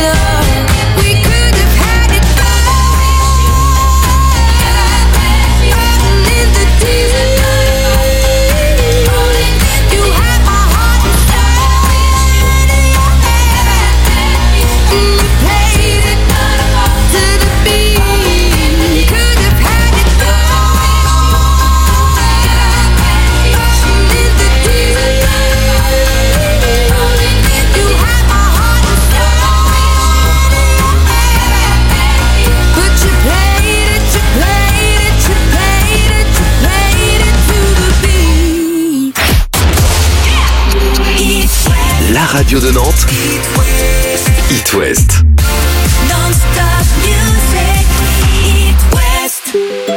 Radio de Nantes, It West. Non-stop music, It West.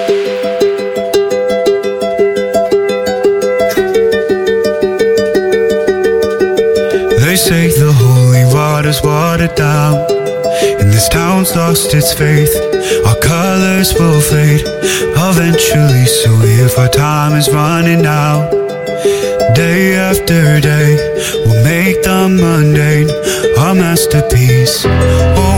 They say the holy water's watered down, and this town's lost its faith. Our colors will fade eventually, so if our time is running out, day after day, we'll make the mundane our masterpiece. Oh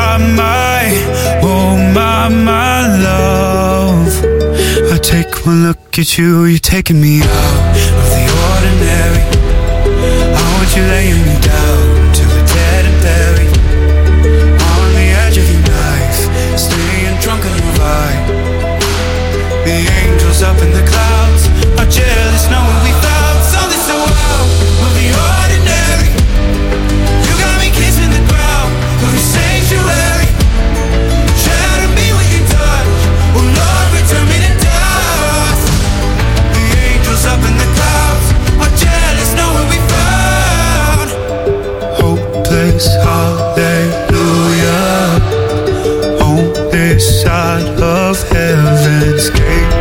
my love, I take one look at you, you're taking me out of the ordinary. I want you laying me down to the dead and buried, on the edge of your knife, staying drunk on your vibe. The angels up in the clouds are jealous knowing we found something so out of the ordinary. You got me kissing the ground of the sanctuary. Shadow me when you touch, oh Lord, return me to dust. The angels up in the clouds are jealous knowing we found hopeless hallelujah on this side of heaven's gate.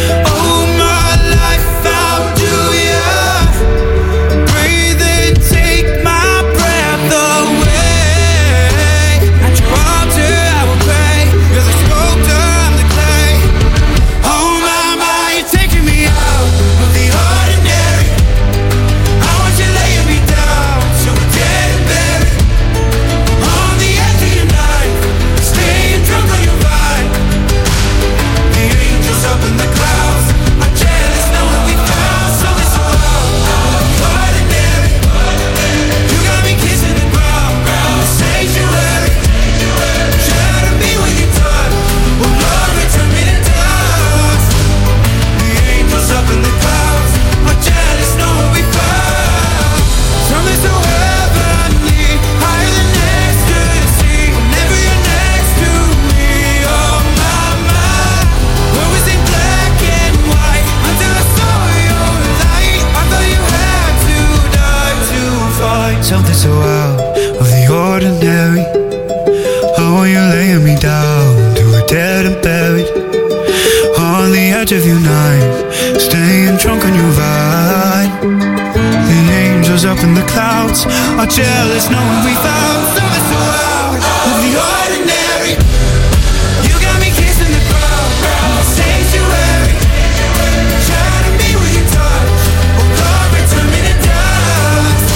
Something so out of the ordinary. How are you laying me down to a dead and buried, on the edge of your night, staying drunk on your vibe. The angels up in the clouds are jealous knowing we found something so out of the ordinary. You got me kissing the ground, sanctuary. Shadow me when you touch, oh Lord, return me to dust.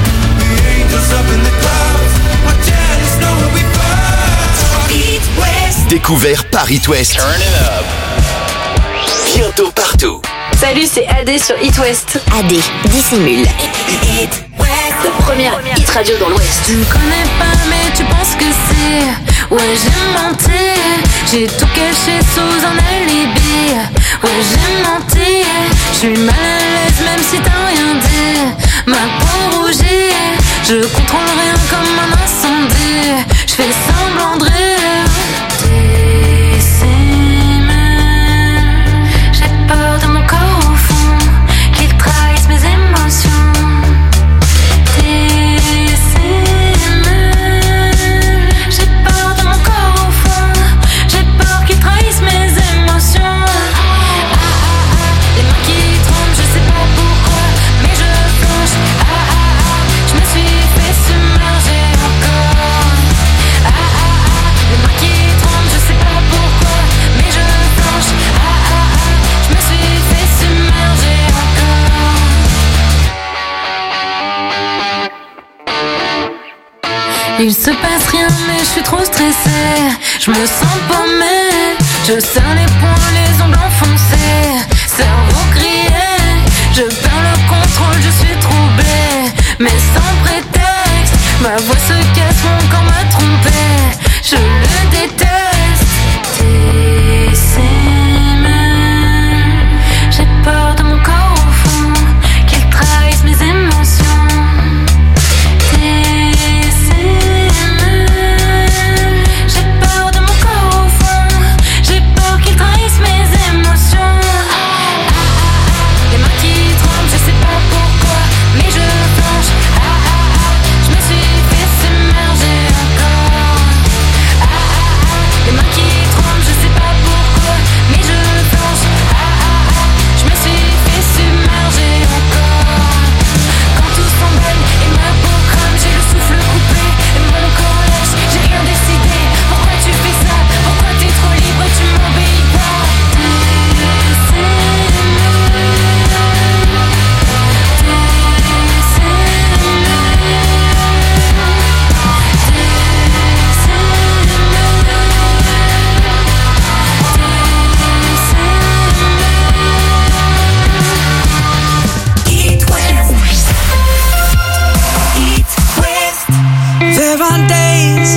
Up in the clouds, are jealous knowing we found It West. Découvert par It West. Turn it up. Bientôt partout. Salut, c'est AD sur It West. AD, dissimule. It West. La première hit radio dans l'Ouest. Tu me connais pas mais tu penses que c'est. Ouais, j'ai menti. J'ai tout caché sous un alibi. Ouais, j'ai menti. J'suis mal à l'aise même si t'as rien dit. Ma peau rougit. Je contrôle rien comme un incendie. J'fais semblant de rire. J'ai peur de mon corps au fond, qu'il trahisse mes émotions. J'ai peur de mon corps au fond, j'ai peur qu'il trahisse mes émotions. Les mains qui tremblent, je sais pas pourquoi, mais je plonge. Je me suis fait submerger en Il se passe rien mais je suis trop stressée. Je me sens paumée. Je serre les poings, les ongles enfoncés. Cerveau grillé. Je perds le contrôle, je suis troublée. Mais sans prétexte. Ma voix se casse, mon corps m'a trompée. Je le déteste. J'ai peur de mon corps au fond, qu'il trahisse mes émotions. J'ai peur de mon corps au fond, j'ai peur qu'il trahisse mes émotions. Les mains qui tremblent, je sais pas pourquoi, mais je flanche. Je me suis fait s'immerger encore. Les mains qui tremblent, je sais pas pourquoi, mais je flanche. Je me suis fait submerger encore. Quand tout s'emballe et ma peau crame, j'ai le souffle coupé et mon corps lâche. J'ai rien décidé. Pourquoi tu fais ça? Pourquoi t'es trop libre et tu m'obéis pas? There are days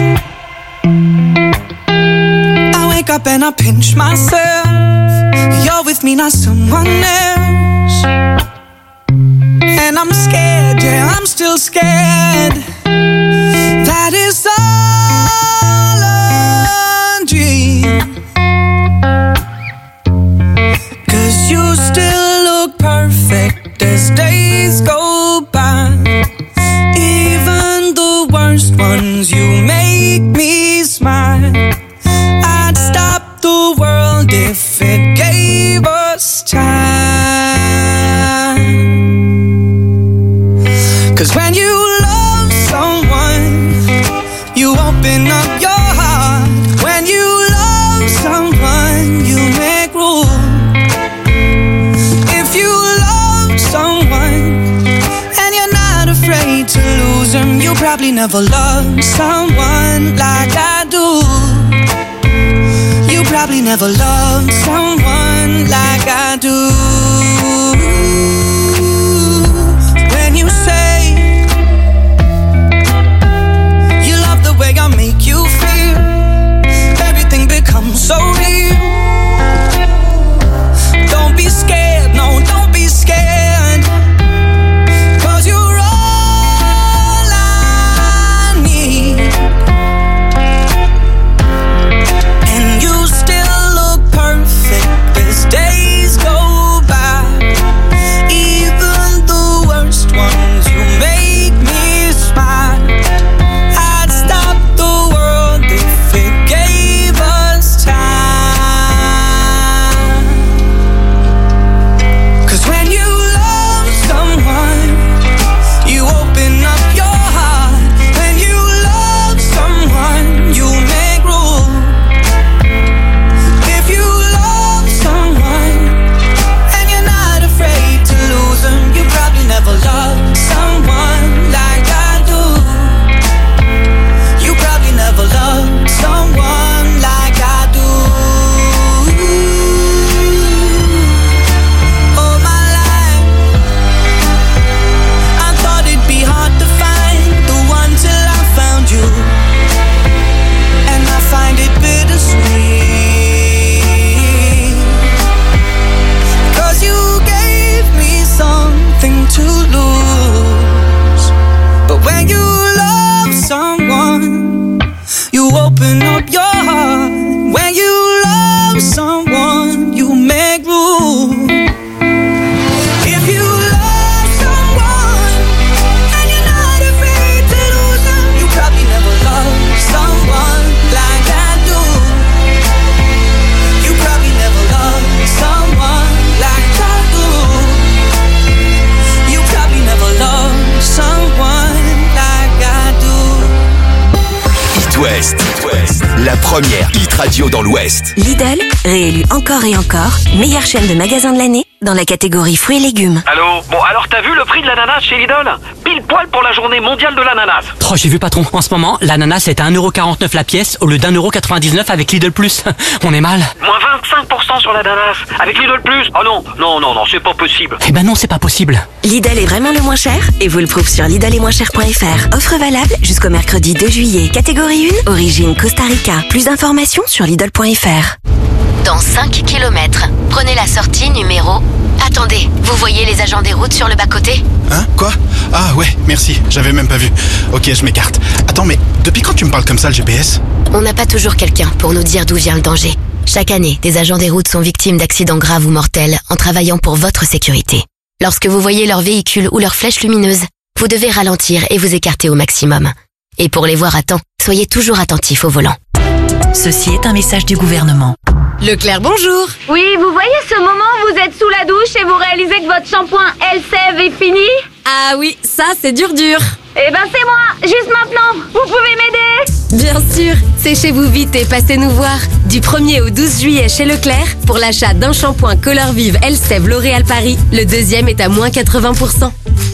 I wake up and I pinch myself. You're with me, not someone else. And I'm scared, yeah, I'm still scared. That is all a dream. 'Cause you still look perfect as days go by. Even the worst ones, you make me smile. I'd stop the world if it gave us time. 'Cause when you love someone, you open up your heart. When you love someone, you make room. If you love someone and you're not afraid to lose them, you probably never loved someone like I do. You probably never loved someone like I do. When you say you love the way I make you feel, everything becomes so real. Don't be scared, no, don't be scared. 'Cause you're all I need. And you still look perfect as days go by. Even the worst ones, you make me smile. I'd stop the world if it gave us time. 'Cause when you love someone, you open up your heart. When you love someone, you make room. If you love someone and you're not afraid to lose them, you probably never loved someone like I do. You probably never loved someone like I do. All my life I thought it'd be hard to find the one till I found you. And I find it bittersweet. 'Cause you gave me something to lose. But when you love someone, you open up your heart. When you love someone, you make room. If you love someone and you're not afraid to lose them, you probably never loved someone like I do. You probably never loved someone like I do. You probably never loved someone like I do. It West, la première hit radio dans l'Ouest. Lidl, réélu encore et encore, meilleure chaîne de magasins de l'année dans la catégorie fruits et légumes. Allô? Bon, alors t'as vu le prix de l'ananas chez Lidl? Pile poil pour la journée mondiale de l'ananas. Oh, j'ai vu patron, en ce moment, l'ananas est à 1,49€ la pièce au lieu d'1,99€ avec Lidl Plus. On est mal. Moins 25% sur l'ananas avec Lidl Plus. Oh non, c'est pas possible. Eh ben non, c'est pas possible. Lidl est vraiment le moins cher et vous le prouve sur lidletmoinschers.fr. Offre valable jusqu'au mercredi 2 juillet. Catégorie 1, origine Costa Rica. Plus d'informations sur lidl.fr. Dans 5 km, prenez la sortie numéro... Attendez, vous voyez les agents des routes sur le bas-côté? Hein? Quoi? Ah ouais, merci, j'avais même pas vu. Ok, je m'écarte. Attends, mais depuis quand tu me parles comme ça, le GPS? On n'a pas toujours quelqu'un pour nous dire d'où vient le danger. Chaque année, des agents des routes sont victimes d'accidents graves ou mortels en travaillant pour votre sécurité. Lorsque vous voyez leur véhicule ou leur flèche lumineuse, vous devez ralentir et vous écarter au maximum. Et pour les voir à temps, soyez toujours attentifs au volant. Ceci est un message du gouvernement. Leclerc, bonjour. Oui, vous voyez ce moment où vous êtes sous la douche et vous réalisez que votre shampoing Elseve est fini? Ah oui, ça c'est dur. Eh ben c'est moi, juste maintenant. Vous pouvez m'aider? Bien sûr, séchez-vous vite et passez nous voir. Du 1er au 12 juillet chez Leclerc, pour l'achat d'un shampoing Color Vive Elseve L'Oréal Paris, le deuxième est à moins 80%.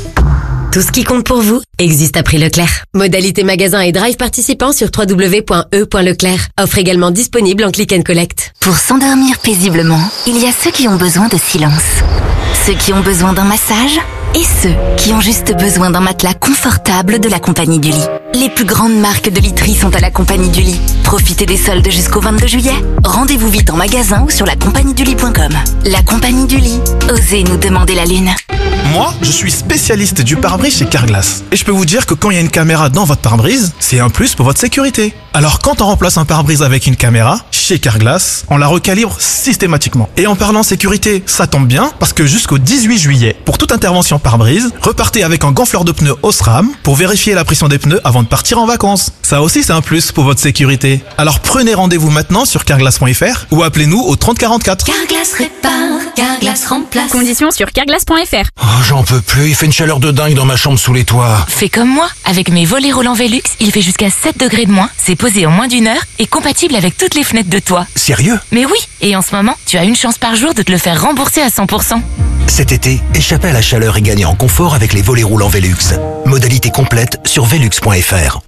Tout ce qui compte pour vous existe à prix Leclerc. Modalité magasin et drive participant sur www.e.leclerc. Offre également disponible en click and collect. Pour s'endormir paisiblement, il y a ceux qui ont besoin de silence, ceux qui ont besoin d'un massage et ceux qui ont juste besoin d'un matelas confortable de la Compagnie du Lit. Les plus grandes marques de literie sont à la Compagnie du Lit. Profitez des soldes jusqu'au 22 juillet. Rendez-vous vite en magasin ou sur lacompagniedulit.com. La Compagnie du Lit. Osez nous demander la lune. Moi, je suis spécialiste du pare-brise chez Carglass. Et je peux vous dire que quand il y a une caméra dans votre pare-brise, c'est un plus pour votre sécurité. Alors quand on remplace un pare-brise avec une caméra, chez Carglass, on la recalibre systématiquement. Et en parlant sécurité, ça tombe bien, parce que jusqu'au 18 juillet, pour toute intervention pare-brise, repartez avec un gonfleur de pneus Osram pour vérifier la pression des pneus avant de partir en vacances. Ça aussi, c'est un plus pour votre sécurité. Alors prenez rendez-vous maintenant sur carglass.fr ou appelez-nous au 3044. Carglass répare, Carglass remplace. Conditions sur carglass.fr. Oh, j'en peux plus, il fait une chaleur de dingue dans ma chambre sous les toits. Fais comme moi, avec mes volets roulants Velux, il fait jusqu'à 7 degrés de moins, c'est posé en moins d'1 heure et compatible avec toutes les fenêtres de toit. Sérieux? Mais oui, et en ce moment, tu as une chance par jour de te le faire rembourser à 100%. Cet été, échappez à la chaleur et gagnez en confort avec les volets roulants Velux. Modalité complète sur velux.fr.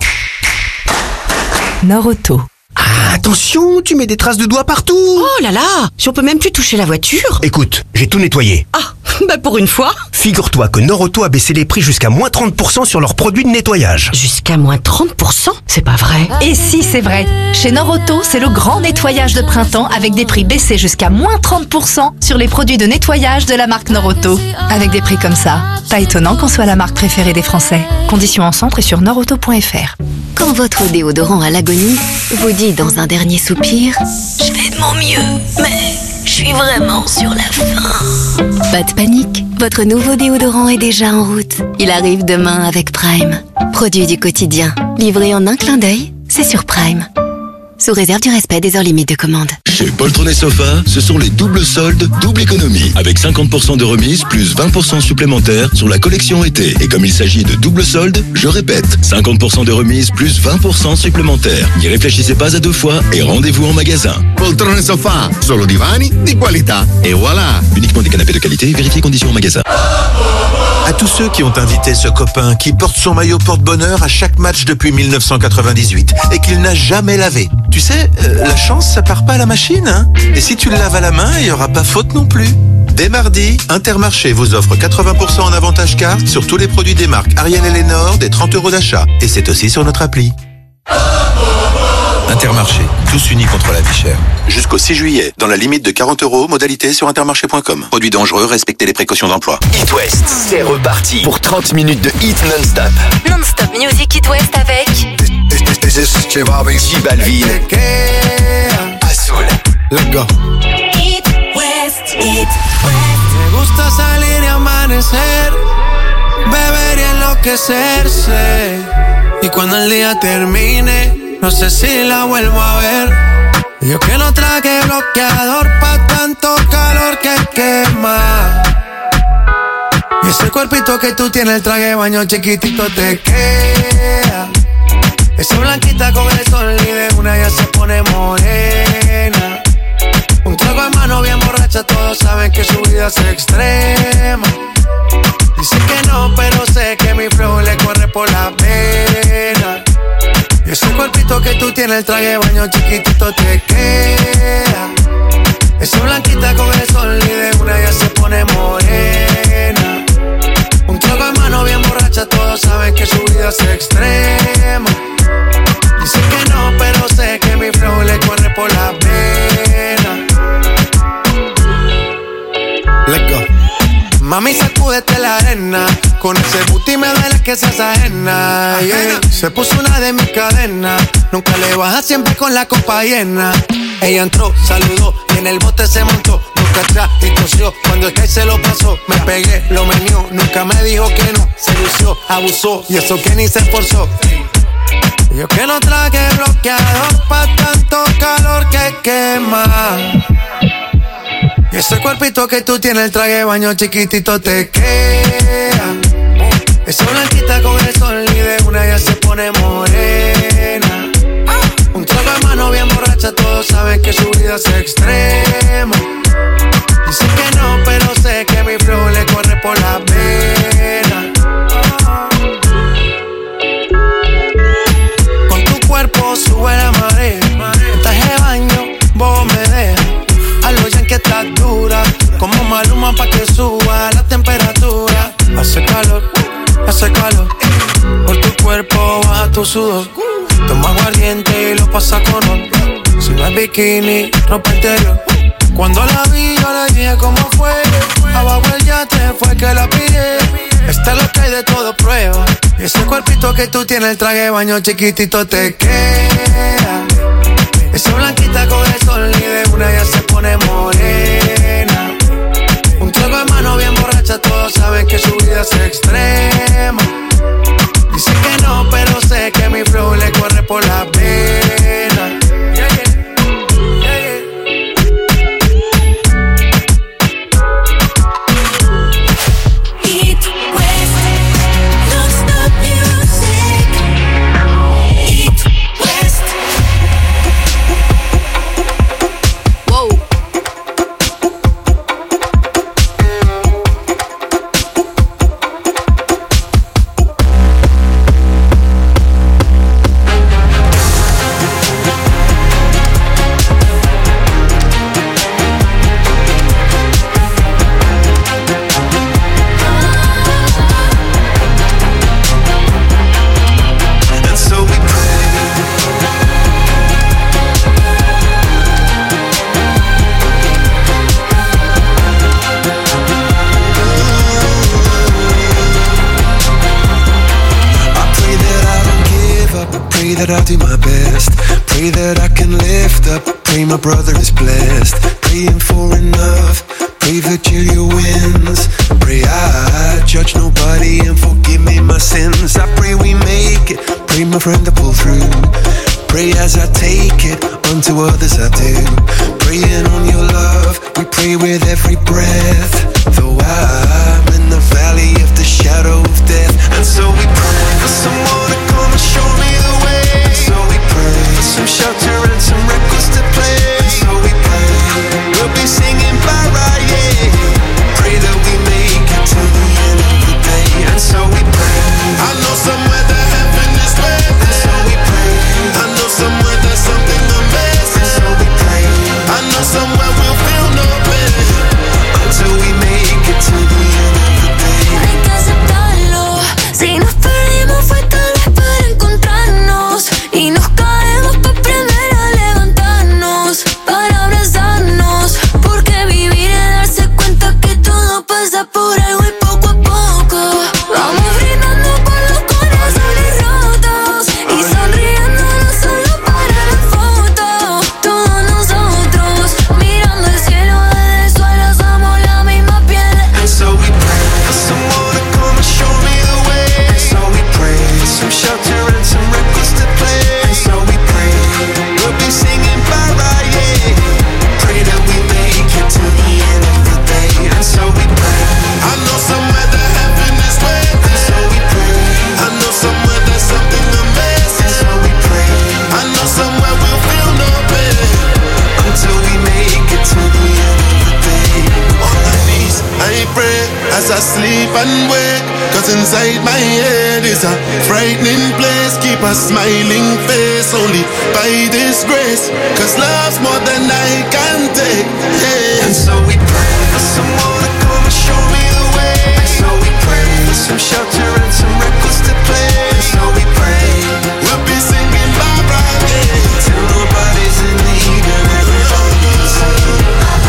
Nord-Auto. Ah, attention, tu mets des traces de doigts partout. Oh là là, si on peut même plus toucher la voiture. Écoute, j'ai tout nettoyé. Ah, bah pour une fois. Figure-toi que Nord-Auto a baissé les prix jusqu'à moins 30% sur leurs produits de nettoyage. Jusqu'à moins 30%? C'est pas vrai. Et si, c'est vrai. Chez Nord-Auto, c'est le grand nettoyage de printemps avec des prix baissés jusqu'à moins 30% sur les produits de nettoyage de la marque Nord-Auto. Avec des prix comme ça, pas étonnant qu'on soit la marque préférée des Français. Conditions en centre et sur nordauto.fr. Quand votre déodorant à l'agonie vous dit dans un dernier soupir « Je fais de mon mieux, mais je suis vraiment sur la fin ». Pas de panique, votre nouveau déodorant est déjà en route. Il arrive demain avec Prime. Produit du quotidien, livré en un clin d'œil, c'est sur Prime. Sous réserve du respect des heures limites de commande. Chez Poltron & Sofa, ce sont les doubles soldes, double économie. Avec 50% de remise plus 20% supplémentaires sur la collection été. Et comme il s'agit de double soldes, je répète, 50% de remise plus 20% supplémentaires. N'y réfléchissez pas à deux fois et rendez-vous en magasin. Poltron & Sofa, solo divani di qualità. Et voilà. Uniquement des canapés de qualité, vérifiez conditions en magasin. À tous ceux qui ont invité ce copain qui porte son maillot porte-bonheur à chaque match depuis 1998 et qu'il n'a jamais lavé. Tu sais, la chance, ça part pas à la machine, hein. Et si tu le laves à la main, il n'y aura pas faute non plus. Dès mardi, Intermarché vous offre 80% en avantage carte sur tous les produits des marques Ariel et Lénore, des 30 € d'achat. Et c'est aussi sur notre appli. Intermarché, tous unis contre la vie chère. Jusqu'au 6 juillet, dans la limite de 40 €, modalité sur intermarché.com. Produits dangereux, respectez les précautions d'emploi. It West, c'est reparti pour 30 minutes de hit non-stop. Non-stop Music It West avec J Balvin, Azul. Let's go. It West, It West. Me gusta salir y amanecer, beber y enloquecerse. Y cuando el día termine, no sé si la vuelvo a ver. Yo que no traje bloqueador pa' tanto calor que quema. Y ese cuerpito que tú tienes, el traje de baño chiquitito te queda. Esa blanquita con el sol y de una ya se pone morena. Un trago en mano bien borracho emborracha, todos saben que su vida es extrema. Dice que no, pero sé que mi flow le corre por la pena. Y ese cuerpito que tú tienes, el traje de baño chiquitito te queda. Esa blanquita con el sol y de una ya se pone morena. Un trago en mano bien borracha, todos saben que su vida es extrema. Dice que no, pero sé que mi flow le corre por la pena. Let's go. Mami, sacúdete la arena. Con ese booty me duele que seas ajena, yeah. Se puso una de mis cadenas. Nunca le baja, siempre con la copa llena. Ella entró, saludó y en el bote se montó. Nunca atrás y tosió, cuando el que se lo pasó. Me pegué, lo menió, nunca me dijo que no. Se lució, abusó y eso que ni se esforzó. Yo que no traje bloqueador pa' tanto calor que quema. Y ese cuerpito que tú tienes, el traje de baño chiquitito te queda. Esa blanquita con el sol y de una ya se pone morena. Un trago de mano bien borracha, todos saben que su vida es extrema. Dice que no, pero sé que mi flow le corre por la pena. Con tu cuerpo sube la marea. El traje de baño, vos me dejas. A lo ya que estás dura, como Maluma pa' que suba la temperatura. Hace calor, por tu cuerpo baja tu sudor. Toma aguardiente y lo pasa con oro. Si no es bikini, ropa interior. Cuando la vi yo le dije cómo fue. Abajo el yate fue que la pillé. Esta es lo que hay de todo prueba. Y ese cuerpito que tú tienes, el traje de baño chiquitito te queda. Esa blanquita con el sol y de una ya se pone morena. Un trago de mano bien borracha, todos saben que su vida es extrema. Dice que no, pero sé que mi flow le corre por la pena. Yeah, yeah. Yeah, yeah. It West, don't stop music. It West. Wow. That I'll do my best. Pray that I can lift up. Pray my brother is blessed. Praying for enough. Pray Virgilia wins. Pray I judge nobody and forgive me my sins. I pray we make it. Pray my friend to pull through. Pray as I take it. Unto others I do. Praying on your love. We pray with every breath. Though I'm in the valley of the shadow of death. And so we pray for someone to come and show me the way. And so we pray for some shelter and some records to play. And so we pray we'll be singing bye-bye, yeah. Pray that we make it to the end of the day. And so we pray. I know somewhere that heaven is waiting. And so we pray. I know somewhere there's something amazing. And so we pray. I know somewhere we'll feel no pain until we make it to the end. and wait, cause inside my head is a frightening place. Keep a smiling face only by this grace, cause love's more than I can take. Yeah. And so we pray for someone to come and show me the way. And so we pray for some shelter and some records to play. And so we pray we'll be singing Barbara Gay till nobody's in the heat and everybody's singing.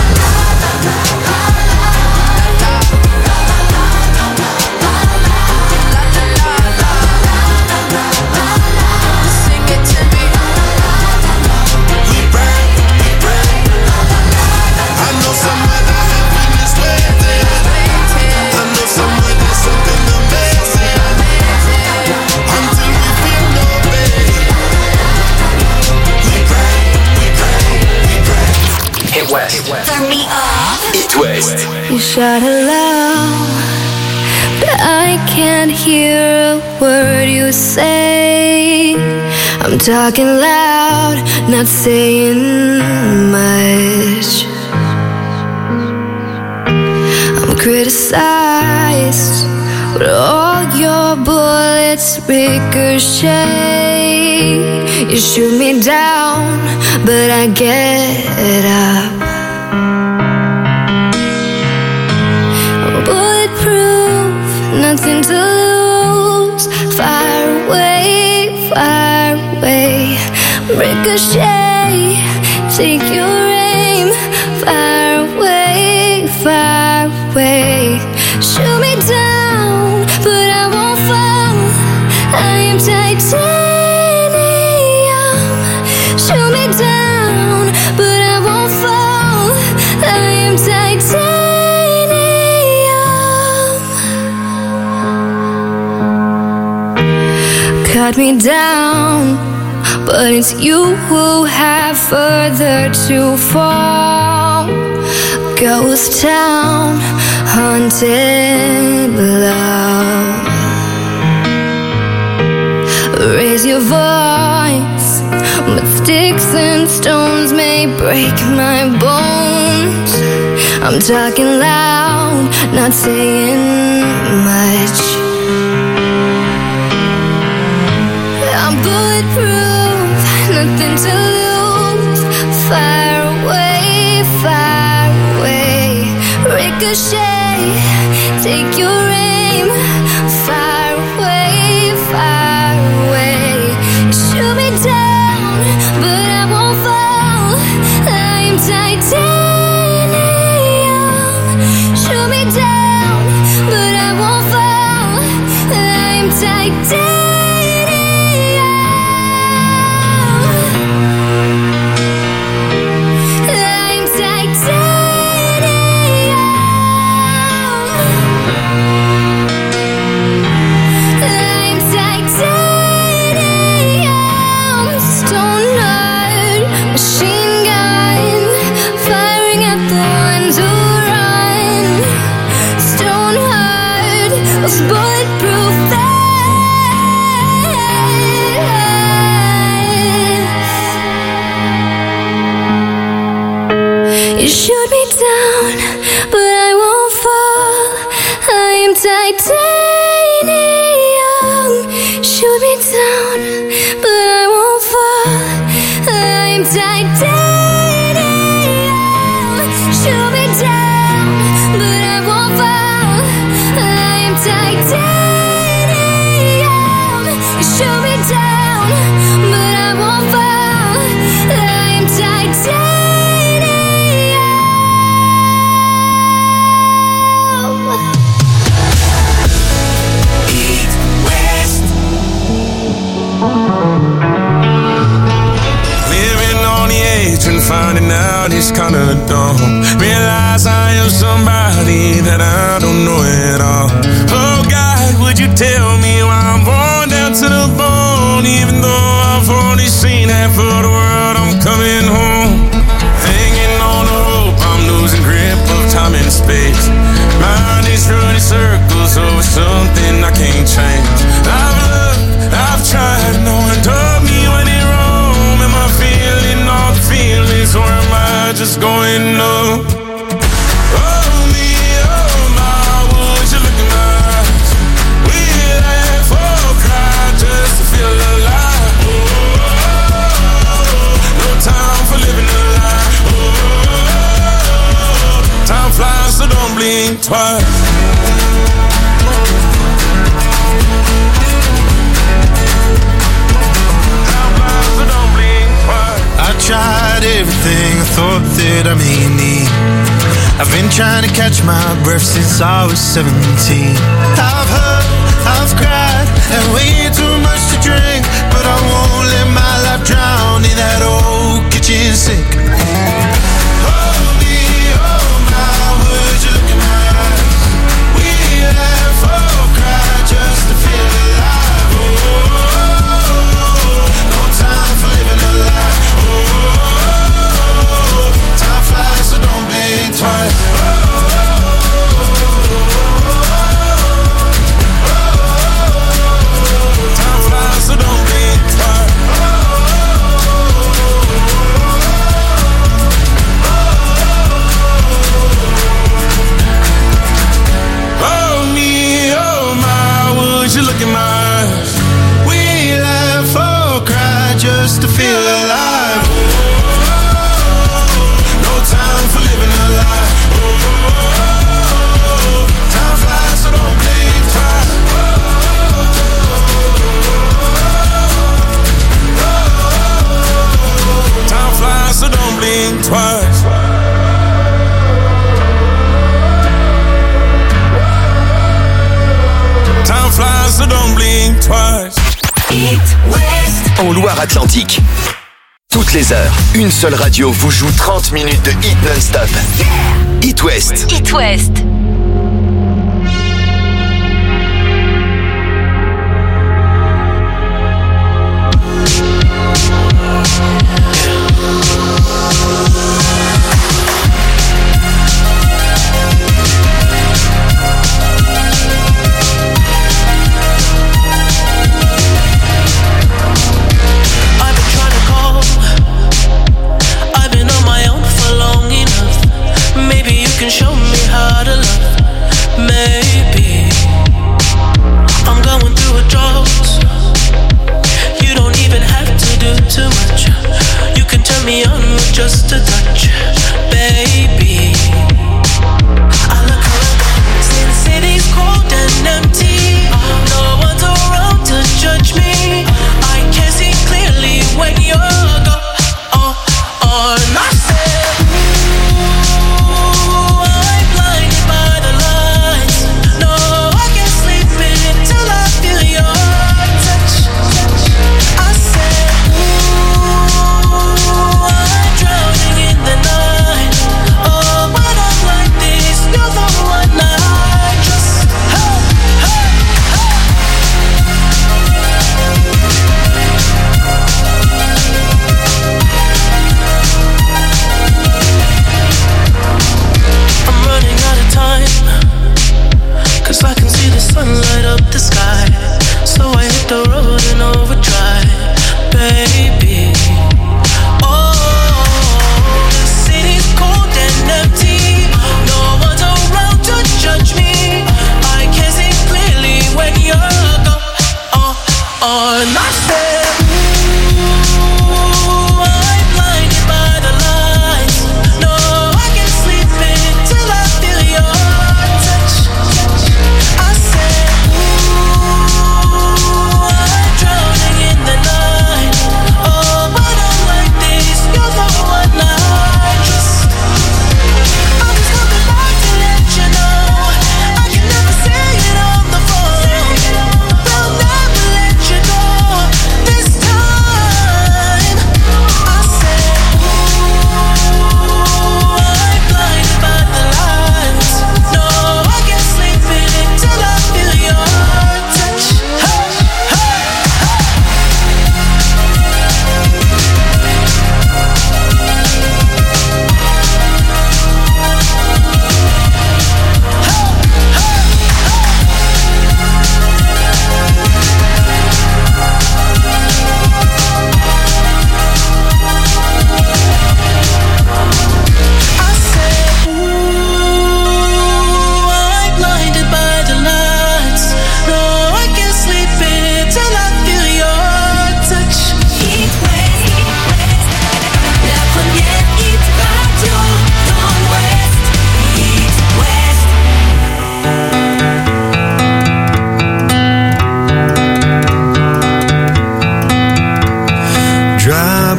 West. Turn me up. It West. You shout aloud, but I can't hear a word you say. I'm talking loud, not saying much. I'm criticized, but all your bullets ricochet. You shoot me down, but I get up. I'm bulletproof, nothing to lose. Fire away, fire away. Ricochet, take your aim. Fire away, fire away. Shoot me down, but I won't fall. I am titanium. Shoot me down, but I won't fall. I am titanium. Cut me down, but it's you who have further to fall. Ghost town, haunted love. Raise your voice, but sticks and stones may break my bones. I'm talking loud, not saying much. I'm bulletproof, nothing to lose. Fire away, fire away. Ricochet, take your aim. Fire away, fire away. Shoot me down, but I won't fall. I'm titanium. Shoot me down, but I won't fall. I'm titanium. You shoot me down, but I won't fall. I am titanium. Shoot me down, but I won't fall. I am titanium. Shoot me down, but I won't fall. I am titanium. You shoot me down, but I won't fall. I am titanium. And finding out it's kinda dumb. Realize I am somebody that I don't know at all. Oh God, would you tell me why I'm worn down to the bone? Even though I've only seen half of the world, I'm coming home. Hanging on a rope, I'm losing grip of time and space. Mind is running circles over something I can't change. I've looked, I've tried, no one told me when it wrong. Am I feeling all the feelings, or am I just going numb? Oh me, oh my, would you look in my blink twice. I tried everything I thought that I may need. I've been trying to catch my breath since I was 17. I've hurt, I've cried, and way too much to drink, but I won't let my life drown in that old kitchen sink. Hold me, oh my, would you look in my eyes? We laugh or cry just to feel alive. Oh, no time for living a lie. Time flies, so don't blink twice. Time flies, so don't blink twice. Oh me, oh my, would you look in my eyes? We laugh or cry just to feel alive. No time for living a lie. Time flies, so don't blink twice. Time flies, so don't blink twice. Time flies, so don't blink twice. En Loire-Atlantique. Toutes les heures, une seule radio vous joue 30 minutes de hit non-stop. It West. It West. Show me how to love. Maybe I'm going through a drought. You don't even have to do too much. You can turn me on with just a touch, baby. I look around, see the city's cold and empty. No one's around to judge me. I can see clearly when you're gone. And I said, drowning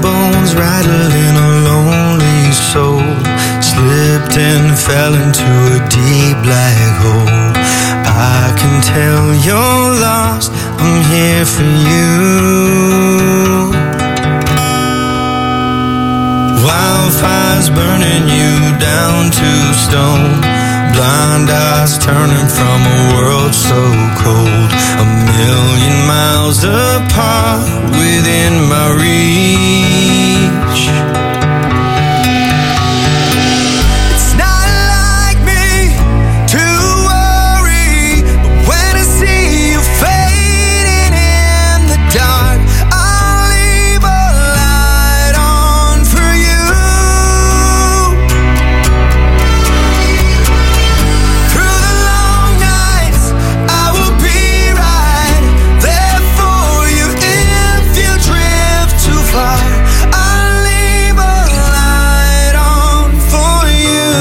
bones rattling a lonely soul. Slipped and fell into a deep black hole. I can tell you're lost, I'm here for you. Wildfires burning you down to stone. Blind eyes turning from a world so cold. 1,000,000 miles apart within my reach. It's not like me to worry, but when I see you fading in the dark, I'll leave a light on for you. Through the long nights, I will be right there for you. If you drift too far, I'll leave a light on for you.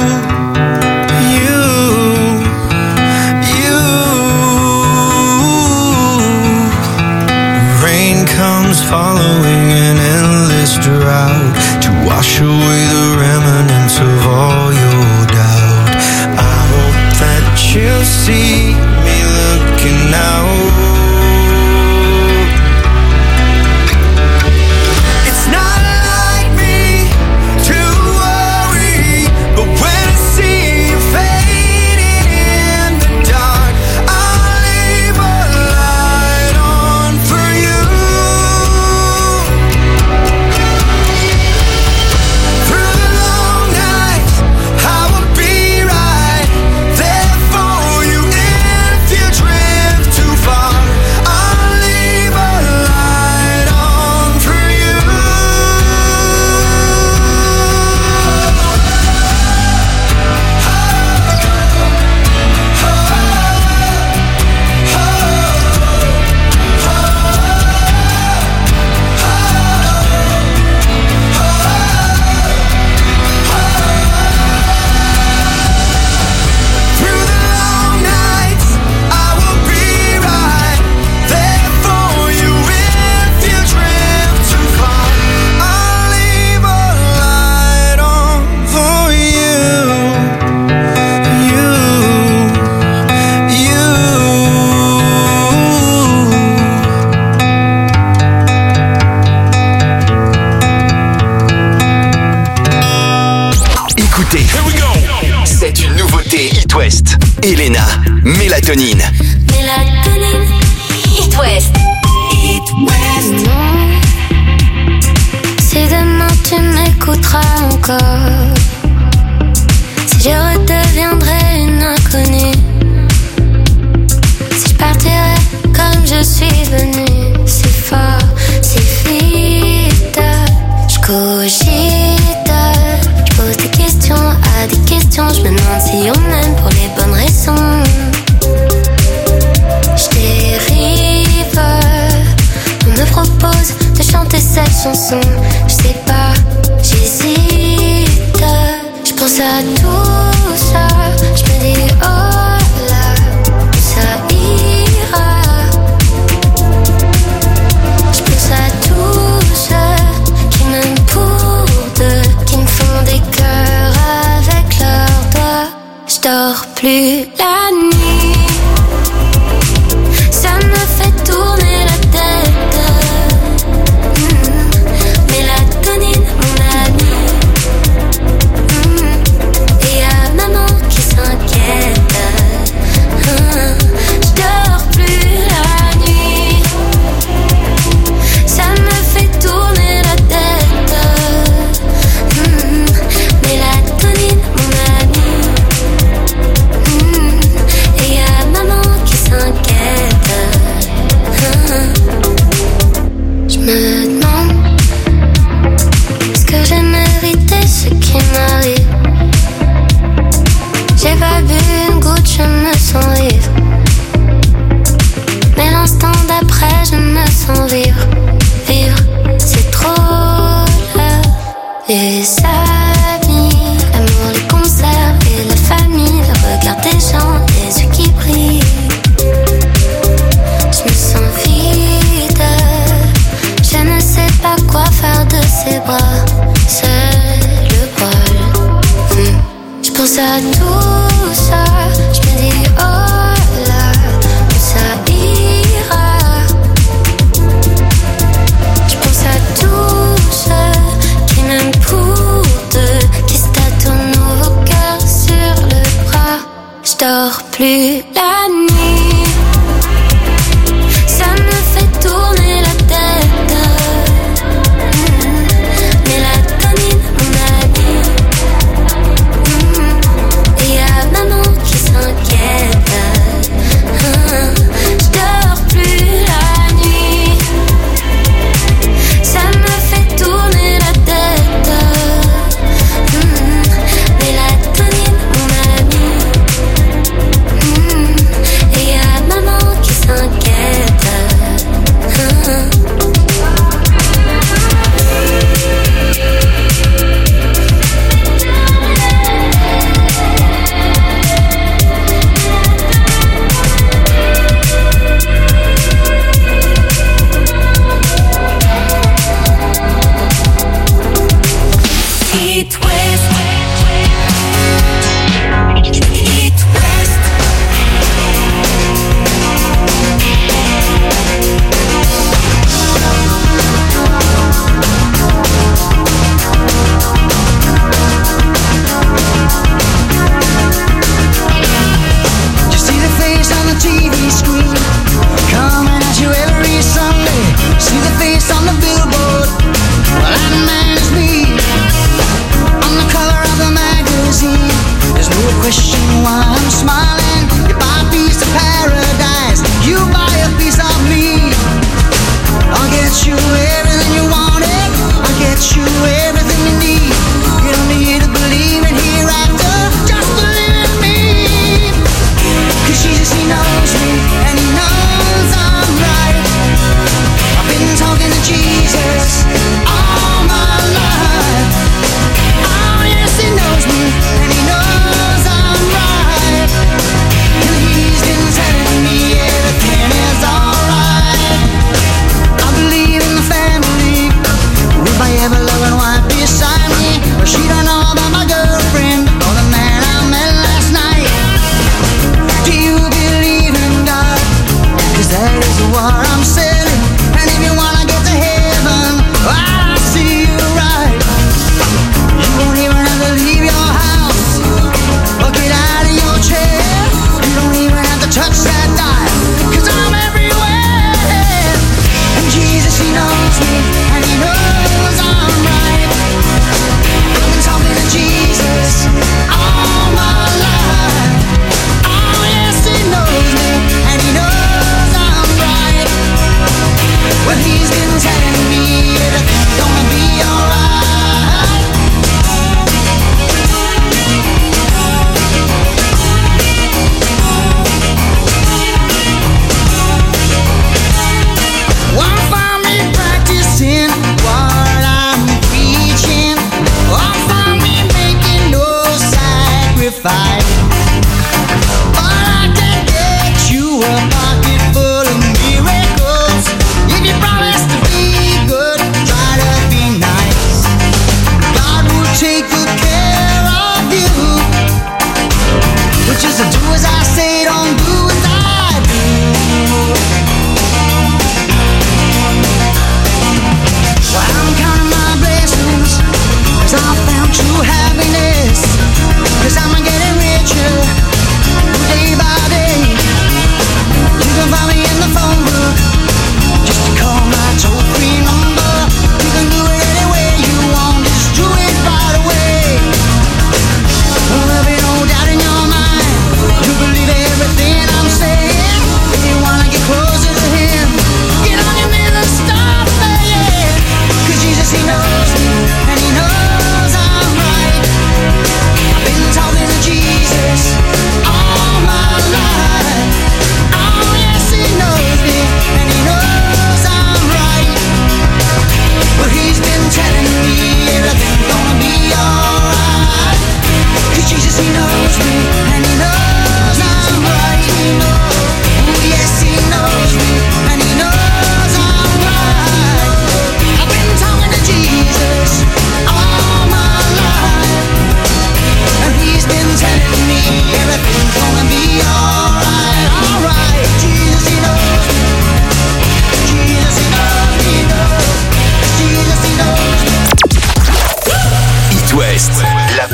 Rain comes following an endless drought to wash away the remnants of all your doubt. I hope that you'll see me looking out. It's not like me to worry, but when I see you fading in the dark, I'll leave a light on for you. Through the long nights, I will be right there for you. If you drift too far, I'll leave a light on for you. Through the long nights, I will be right there for you. If you drift too far, I'll leave a light on for you. Écoutez, c'est une nouveauté It West. Elena, Mélatonine. Mélatonine. It West. It West. Non. Si demain tu m'écouteras encore, si je redeviendrai une inconnue, si je partirai comme je suis venue, c'est fort, c'est vite, je cogite, je pose des questions à des questions, je me demande si on m'aime pour les bonnes raisons. Je dérive, on me propose de chanter cette chanson, je sais pas, j'hésite, je pense à tout ça, je me dis oh là, ça ira. Je pense à tous ceux qui m'aiment pour deux, qui me font des cœurs avec leurs doigts. Je dors plus la nuit, ça me fait tourner la tête. Mélatonine, mon amie. Et y'a maman qui s'inquiète. Je dors plus la nuit, ça me fait tourner la tête. Mélatonine, mon amie. Et y'a maman qui s'inquiète. Je me demande, est-ce que j'ai mérité ce qui m'arrive? J'ai pas bu une goutte, je me sens ivre. Mais l'instant d'après, je me sens vivre. Vivre, c'est trop là. Les amis, l'amour, les concerts et la famille, le regard des gens, les yeux qui brillent. Je me sens vide, je ne sais pas quoi faire de tout ça, je me dis oh là, ça ira. Je pense à tous ceux qui m'aiment pour deux, qui se tatouent nos cœurs sur le bras. Je dors plus la nuit, ça me fait tourner la tête. Mélatonine, mon ami. Et y'a maman qui s'inquiète. Je dors plus la nuit, ça me fait tourner la tête. Mélatonine, mon ami.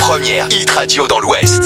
première hit radio dans l'Ouest.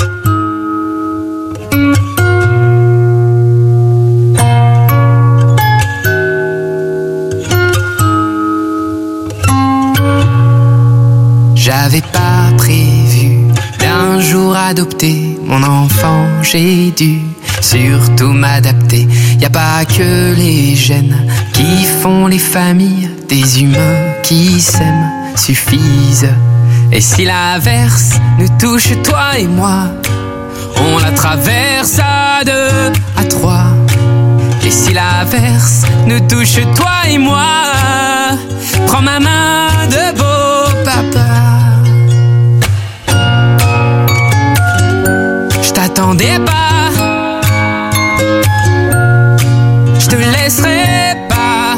J'avais pas prévu d'un jour adopter mon enfant, j'ai dû surtout m'adapter. Y a pas que les gènes qui font les familles, des humains qui s'aiment suffisent. Et si l'averse nous touche toi et moi, on la traverse à 2, à 3. Et si l'averse nous touche toi et moi, prends ma main de beau papa. Je t'attendais pas, je te laisserai pas.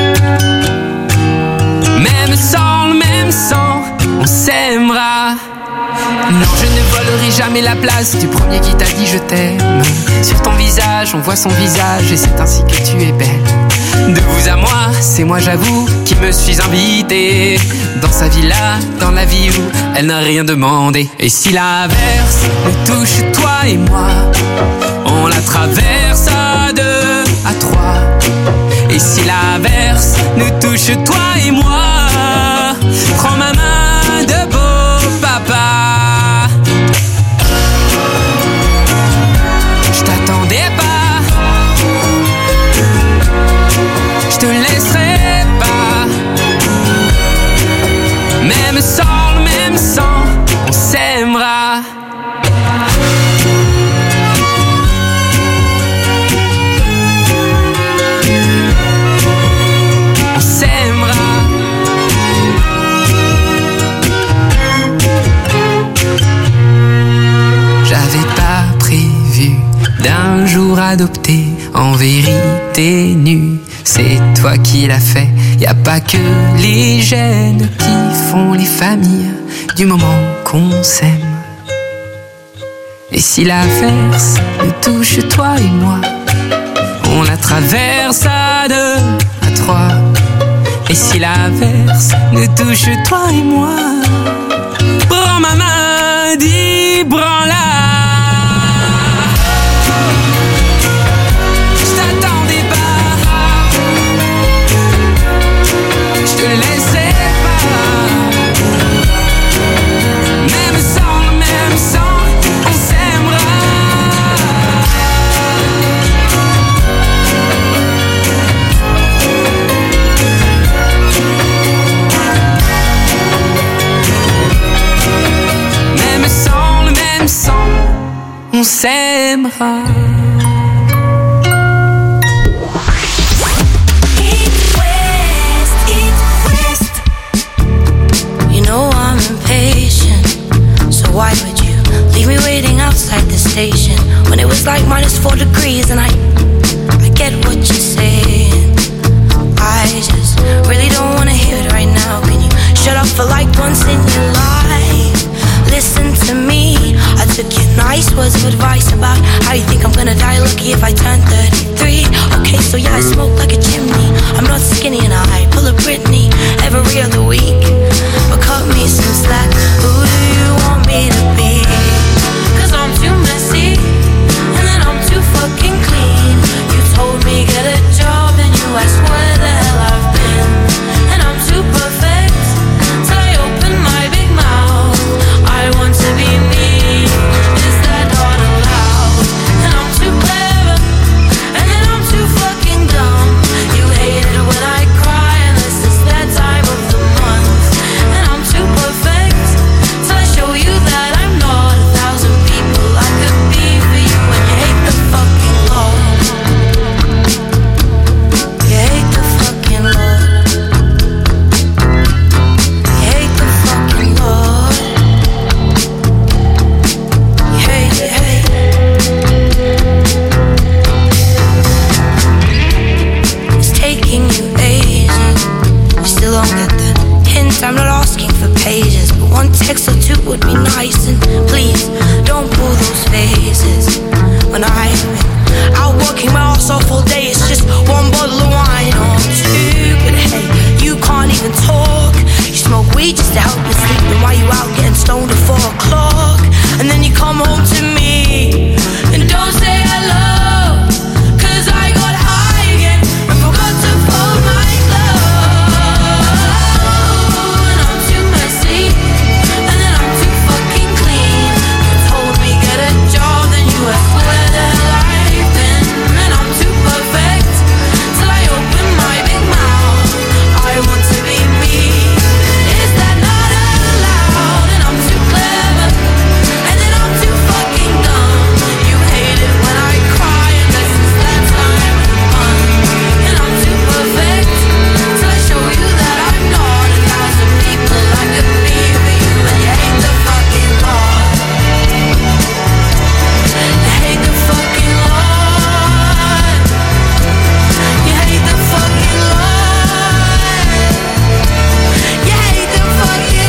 Même sans le même sang, on s'aimera. Non, je ne volerai jamais la place du premier qui t'a dit je t'aime. Sur ton visage, on voit son visage et c'est ainsi que tu es belle. De vous à moi, c'est moi j'avoue qui me suis invité dans sa villa, dans la vie où elle n'a rien demandé. Et si l'averse nous touche toi et moi, on la traverse à 2, à 3. Et si l'averse nous touche toi et moi, prends ma main de beau papa. Je t'attendais pas, je te laisserai pas. Même sans le même sang, on s'aimera. On s'aimera. J'avais pas prévu d'un jour adopter en vérité nue. C'est toi qui l'as fait, y a pas que les gènes qui font les familles du moment qu'on s'aime. Et si l'averse nous touche toi et moi, on la traverse à 2, à 3. Et si l'averse nous touche toi et moi, prends ma main, dis prends-la. Je te laisserai pas. Même sans le même sang, on s'aimera. Même sans le même sang, on s'aimera. Why would you leave me waiting outside the station when it was like -4 degrees? And I get what you're saying. I just really don't wanna hear it right now. Can you shut up for like once in your life? Listen to me. I took your nice words of advice about how you think I'm gonna die lucky if I turn 33. Okay, so yeah, I smoke like a chimney. I'm not skinny and I pull a Britney every other week. But cut me some slack. Who do you want me to be? 'Cause I'm too messy and then I'm too fucking clean. You told me get a job and you asked where the hell I've been. And I'm too perfect till I open my big mouth. I want to be me. Is that not allowed? And I'm too clever and then I'm too fucking dumb. You hate it when I cry and this is that time of the month. And I'm too perfect till I show you that I'm not 1,000 people I could be for you. And you hate the fucking Lord. You hate the fucking Lord. You hate the fucking Lord. You hate, you hate. It's taking you ages. You still don't get the hint. I'm not asking for pages, but one text or two would be nice. And please don't pull those faces when I'm out working my ass off all day. It's just one bottle of wine or two, but hey, you can't even talk. You smoke weed just to help you sleep. The why you out getting stoned at 4 o'clock? And then you come home to me and don't say hello, 'cause I got high again and forgot to fold my clothes. And I'm too messy, and then I'm too fucking clean. You told me get a job, then you asked where the life been. And I'm too perfect till I open my big mouth. I want to be me. Is that not allowed? And I'm too clever, and then I'm too fucking dumb. You hate it when I cry, and this is that time of month. And I'm too perfect till I show you that I'm not. 1,000 people I could be for you, and you hate the fucking God. You hate the fucking Lord. You hate the fucking Lord. You hate the fucking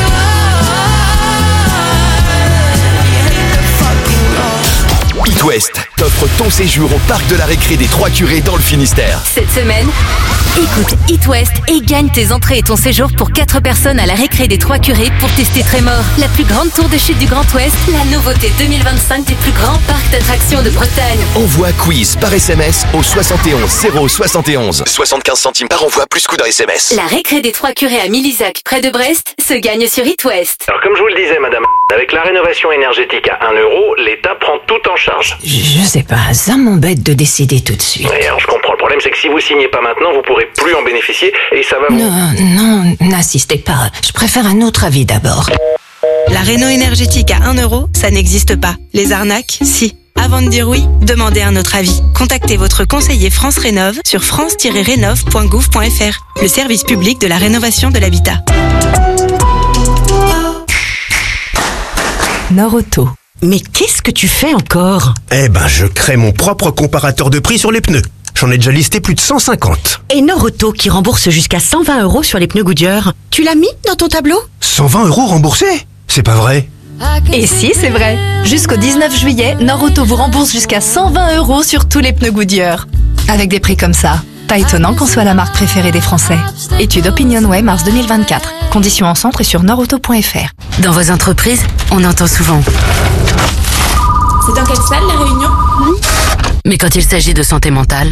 Lord. It West t'offre ton séjour au parc de la récré des Trois Curés dans le Finistère. Cette semaine, écoute It West et gagne tes entrées et ton séjour pour 4 personnes à la récré des Trois Curés pour tester Trémor, la plus grande tour de chute du Grand Ouest, la nouveauté 2025 des plus grands parcs d'attractions de Bretagne. Envoie quiz par SMS au 71 071. 75 centimes par envoi plus coût d'un SMS. La récré des Trois Curés à Milizac, près de Brest, se gagne sur It West. Alors comme je vous le disais madame, avec la rénovation énergétique à 1 euro, l'État prend tout en charge. Je sais pas, ça m'embête de décider tout de suite. Oui, alors je comprends. Le problème c'est que si vous signez pas maintenant, vous pourrez plus en bénéficier et ça va vous... Non, n'insistez pas. Je préfère un autre avis d'abord. La réno énergétique à 1 euro, ça n'existe pas. Les arnaques, si. Avant de dire oui, demandez un autre avis. Contactez votre conseiller France Rénov sur france-rénov.gouv.fr, le service public de la rénovation de l'habitat. Norauto. Mais qu'est-ce que tu fais encore? Eh ben, je crée mon propre comparateur de prix sur les pneus. J'en ai déjà listé plus de 150. Et Norauto qui rembourse jusqu'à 120 € sur les pneus Goodyear. Tu l'as mis dans ton tableau? 120 € remboursés? C'est pas vrai. Et si, c'est vrai. Jusqu'au 19 juillet, Norauto vous rembourse jusqu'à 120 € sur tous les pneus Goodyear. Avec des prix comme ça, pas étonnant qu'on soit la marque préférée des Français. Étude OpinionWay mars 2024. Conditions en centre et sur norauto.fr. Dans vos entreprises, on entend souvent. C'est dans quelle salle la réunion? Mais quand il s'agit de santé mentale,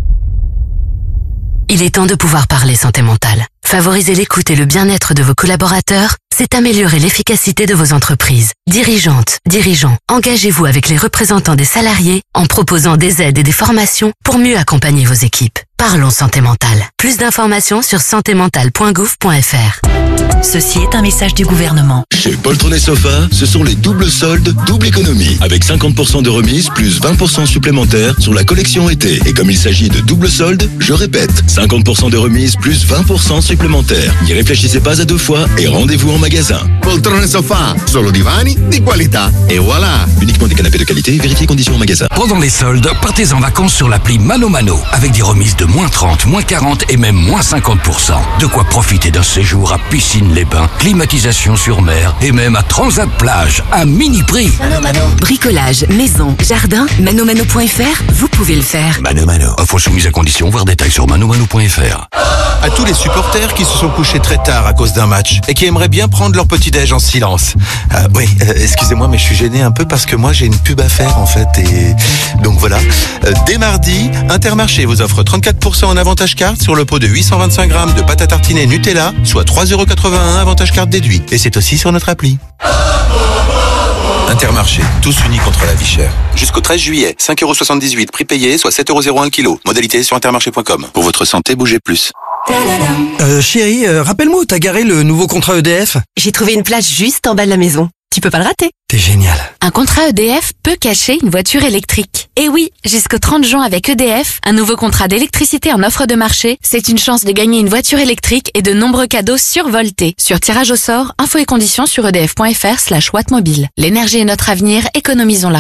il est temps de pouvoir parler santé mentale. Favoriser l'écoute et le bien-être de vos collaborateurs, c'est améliorer l'efficacité de vos entreprises. Dirigeantes, dirigeants, engagez-vous avec les représentants des salariés en proposant des aides et des formations pour mieux accompagner vos équipes. Parlons santé mentale. Plus d'informations sur santémentale.gouv.fr. Ceci est un message du gouvernement. Chez Poltron Sofa, ce sont les doubles soldes, double économie. Avec 50% de remise plus 20% supplémentaires sur la collection été. Et comme il s'agit de double soldes, je répète, 50% de remise plus 20% supplémentaires. N'y réfléchissez pas à deux fois et rendez-vous en magasin. Poltrone Sofa, solo divani di qualità. Et voilà. Uniquement des canapés de qualité, vérifiez conditions en magasin. Pendant les soldes, partez en vacances sur l'appli Mano Mano, avec des remises de -30, -40 et même -50%. De quoi profiter d'un séjour à Piscine-les-Bains, climatisation sur mer et même à Transat Plage, à mini prix. Bricolage, maison, jardin, manomano.fr, vous pouvez le faire. Mano Mano, offre soumise à condition, voir détails sur manomano.fr. À tous les supporters qui se sont couchés très tard à cause d'un match et qui aimeraient bien prendre leur petit-déj en silence. Excusez-moi, mais je suis gêné un peu parce que moi j'ai une pub à faire en fait et donc voilà. Dès mardi, Intermarché vous offre 34% en avantage carte sur le pot de 825 grammes de pâte à tartiner Nutella, soit 3,81 € avantage carte déduit. Et c'est aussi sur notre appli. Intermarché, tous unis contre la vie chère. Jusqu'au 13 juillet, 5,78 € prix payé, soit 7,01 € kilo. Modalité sur intermarché.com. Pour votre santé, bougez plus. Chérie, rappelle-moi où t'as garé le nouveau contrat EDF. J'ai trouvé une place juste en bas de la maison. Tu peux pas le rater. T'es génial. Un contrat EDF peut cacher une voiture électrique. Et oui, jusqu'au 30 juin avec EDF, un nouveau contrat d'électricité en offre de marché, c'est une chance de gagner une voiture électrique et de nombreux cadeaux survoltés. Sur tirage au sort, infos et conditions sur edf.fr/wattmobile. L'énergie est notre avenir, économisons-la.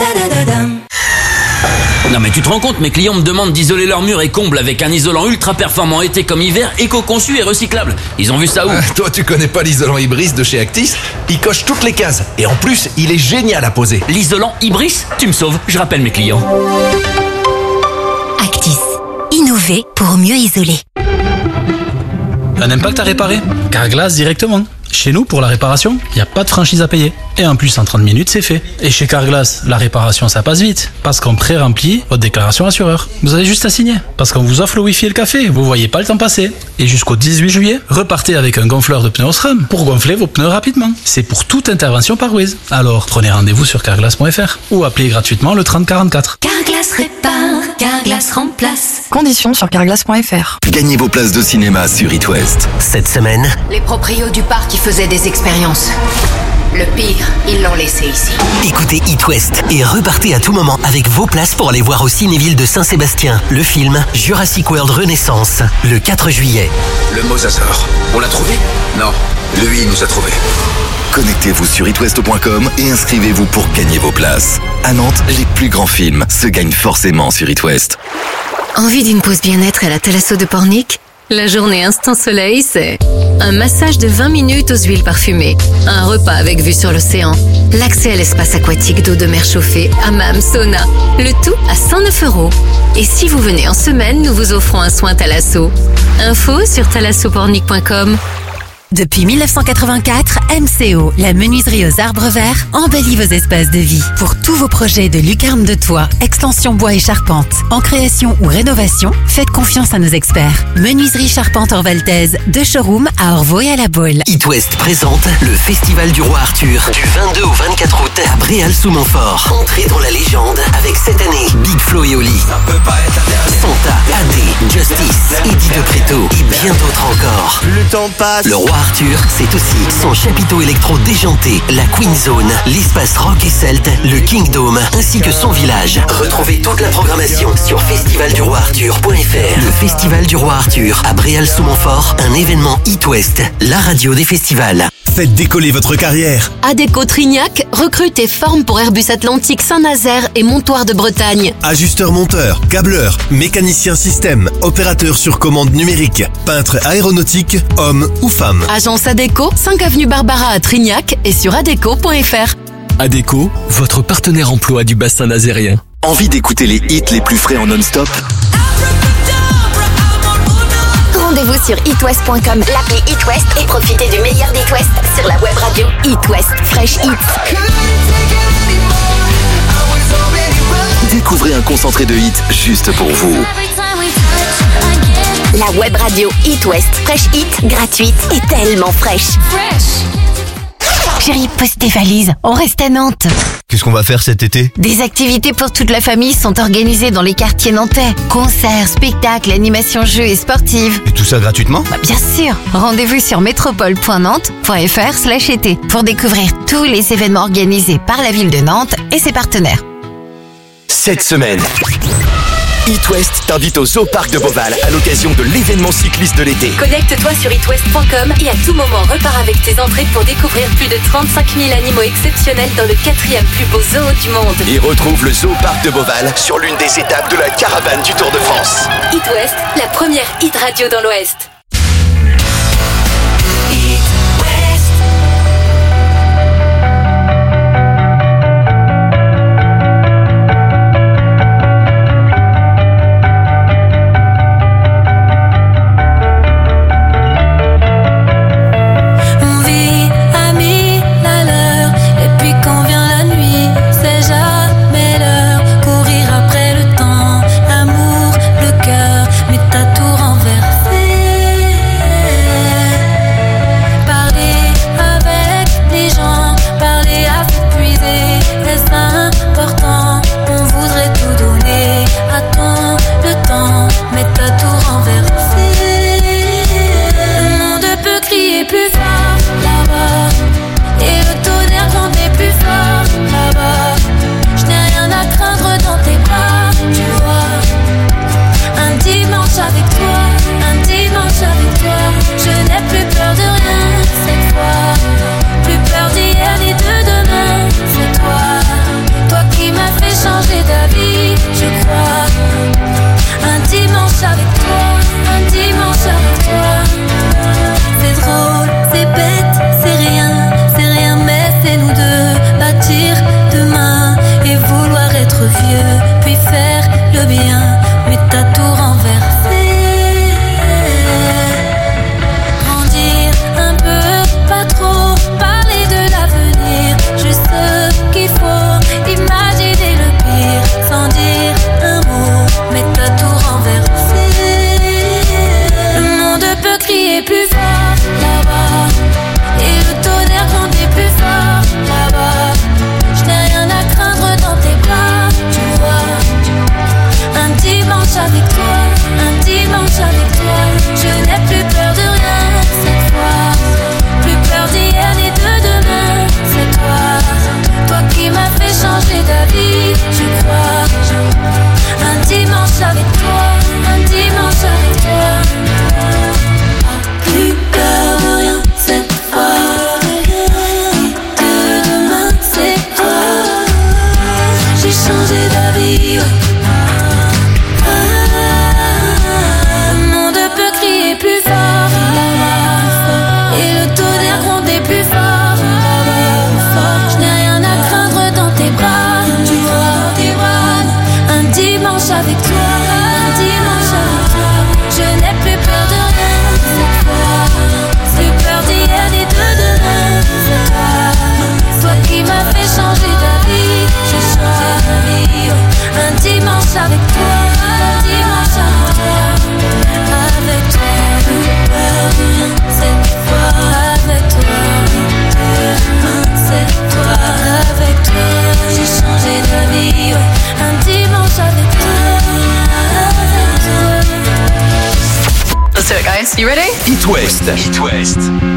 Non mais tu te rends compte, mes clients me demandent d'isoler leurs murs et combles avec un isolant ultra performant été comme hiver, éco-conçu et recyclable. Ils ont vu ça où? Toi tu connais pas l'isolant Ibris de chez Actis? Il coche toutes les cases et en plus il est génial à poser. L'isolant Ibris? Tu me sauves, je rappelle mes clients. Actis. Innover pour mieux isoler. Un impact à réparer? Carglass directement. Chez nous, pour la réparation, il n'y a pas de franchise à payer. Et en plus, en 30 minutes, c'est fait. Et chez Carglass, la réparation, ça passe vite. Parce qu'on pré-remplit votre déclaration assureur. Vous avez juste à signer. Parce qu'on vous offre le Wi-Fi et le café. Vous voyez pas le temps passer. Et jusqu'au 18 juillet, repartez avec un gonfleur de pneus Osram pour gonfler vos pneus rapidement. C'est pour toute intervention par Wiz. Alors, prenez rendez-vous sur carglass.fr ou appelez gratuitement le 3044. Carglass répare, Carglass remplace. Conditions sur carglass.fr. Gagnez vos places de cinéma sur It West. Cette semaine, les proprios du parc qui faisaient des expériences. Le pire, ils l'ont laissé ici. Écoutez It West et repartez à tout moment avec vos places pour aller voir au Cinéville de Saint-Sébastien le film Jurassic World Renaissance le 4 juillet. Le mosasaure, on l'a trouvé? Non, lui il nous a trouvé. Connectez-vous sur itwest.com et inscrivez-vous pour gagner vos places. À Nantes, les plus grands films se gagnent forcément sur It West. Envie d'une pause bien-être à la Thalasso de Pornic? La journée Instant Soleil, c'est un massage de 20 minutes aux huiles parfumées, un repas avec vue sur l'océan, l'accès à l'espace aquatique d'eau de mer chauffée, hammam, sauna, le tout à 109 €. Et si vous venez en semaine, nous vous offrons un soin Thalasso. Info sur thalassopornic.com. Depuis 1984, MCO, la menuiserie aux arbres verts, embellit vos espaces de vie. Pour tous vos projets de lucarne de toit, extension bois et charpente, en création ou rénovation, faites confiance à nos experts. Menuiserie Charpente Orvaltaise, de showroom à Orvaux et à La Baule. It West présente le Festival du Roi Arthur du 22 au 24 août à Bréal-sous-Montfort. Entrez dans la légende avec cette année Big Flo et Oli, Santa, AD, Justice, Eddie De Preto et bien d'autres encore. Plus le temps passe. Le Roi Arthur, c'est aussi son chapiteau électro déjanté, la Queen Zone, l'espace rock et celte, le Kingdom, ainsi que son village. Retrouvez toute la programmation sur festivalduroiarthur.fr. Le Festival du Roi Arthur à Bréal-sous-Montfort, un événement It West, la radio des festivals. Faites décoller votre carrière. Adéco Trignac recrute et forme pour Airbus Atlantique Saint-Nazaire et Montoire de Bretagne. Ajusteur-monteur, câbleur, mécanicien système, opérateur sur commande numérique, peintre aéronautique, homme ou femme. Agence Adéco, 5 avenue Barbara à Trignac et sur adéco.fr. Adéco, votre partenaire emploi du bassin nazérien. Envie d'écouter les hits les plus frais en non-stop? Rendez-vous sur itwest.com, l'appli It West et profitez du meilleur d'It West sur la web radio It West Fresh Hits. Découvrez un concentré de hits juste pour vous. La web radio It West Fresh Hits, gratuite et tellement fraîche. Chérie, pose tes valises, on reste à Nantes. Qu'est-ce qu'on va faire cet été? Des activités pour toute la famille sont organisées dans les quartiers nantais. Concerts, spectacles, animations, jeux et sportives. Et tout ça gratuitement? Bien sûr. Rendez-vous sur métropole.nantes.fr/été pour découvrir tous les événements organisés par la ville de Nantes et ses partenaires. Cette semaine, It West t'invite au Zoo Parc de Beauval à l'occasion de l'événement cycliste de l'été. Connecte-toi sur itwest.com et à tout moment repars avec tes entrées pour découvrir plus de 35 000 animaux exceptionnels dans le 4e plus beau zoo du monde. Et retrouve le Zoo Parc de Beauval sur l'une des étapes de la caravane du Tour de France. It West, la première hit radio dans l'Ouest. Grandir un peu, pas trop. You ready? It West. It West.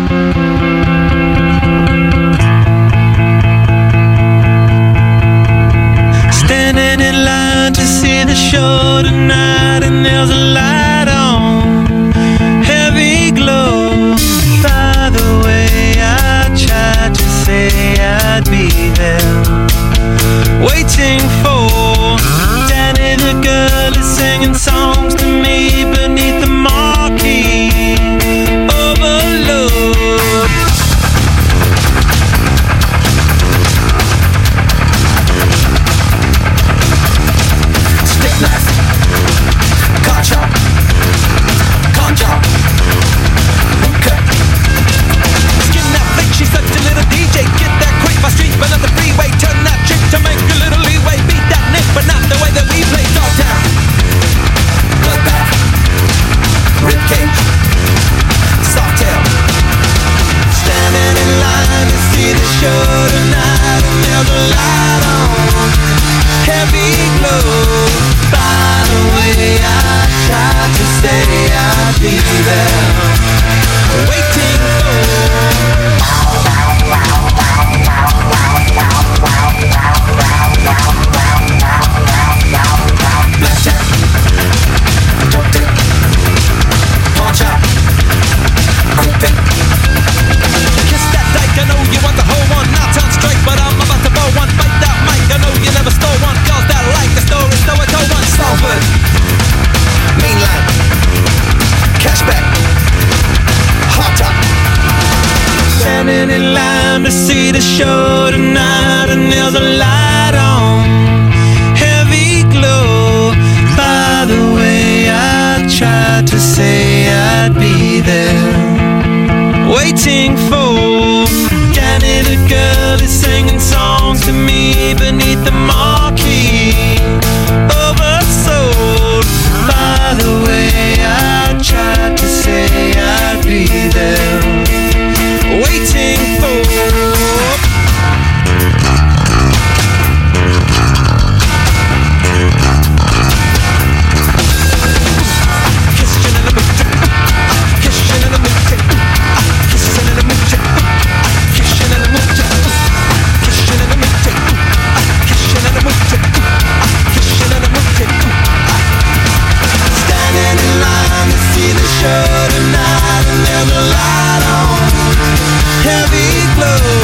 Standing in line to see the show tonight, and there's a light on, heavy glow. By the way, I tried to say I'd be there, waiting for Danny the girl is singing songs to me beneath the marquee. Overload. Stick knife, car chop, con chop. Okay. Skin that flick, she's such a little DJ. Get that quick, my street, but not the freeway. Turn that trick to make a little leeway. Beat that nick, but not the way that we play. Dogtown, bloodbath, ribcage, softail. Standing in line to see the show tonight, and there's a light on, heavy glow. By the way, I tried to say I'd be there, waiting blackjack, dope dick, pawn chop, quick pick. Kiss that dyke, I know you want the whole one. Now turn straight, but I'm about to blow one. Bite that mic, I know you never stole one. Girls that like the story, so I told one. Salford, mainline, cashback, hot top. Standing in line to see the show